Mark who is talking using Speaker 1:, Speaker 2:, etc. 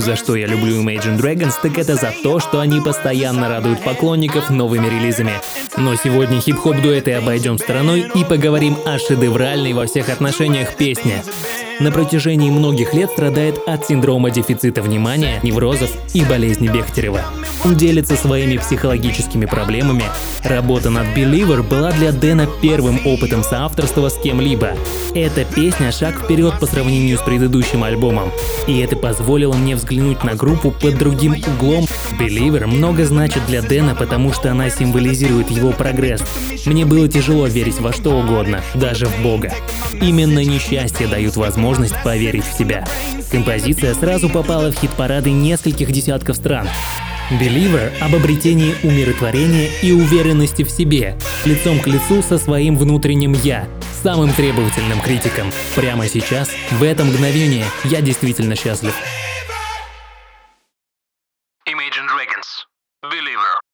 Speaker 1: За что я люблю Imagine Dragons, так это за то, что они постоянно радуют поклонников новыми релизами. Но сегодня хип-хоп дуэты обойдем стороной и поговорим о шедевральной во всех отношениях песне. На протяжении многих лет страдает от синдрома дефицита внимания, неврозов и болезни Бехтерева. Он делится своими психологическими проблемами. Работа над Believer была для Дэна первым опытом соавторства с кем-либо. Эта песня — шаг вперед по сравнению с предыдущим альбомом. И это позволило мне взглянуть на группу под другим углом. Believer много значит для Дэна, потому что она символизирует его прогресс. Мне было тяжело верить во что угодно, даже в Бога. Именно несчастья дают возможность поверить в себя. Композиция сразу попала в хит-парады нескольких десятков стран. Believer об обретении умиротворения и уверенности в себе, лицом к лицу со своим внутренним «я», самым требовательным критиком. Прямо сейчас, в это мгновение, я действительно счастлив.
Speaker 2: Imagine Dragons. Believer.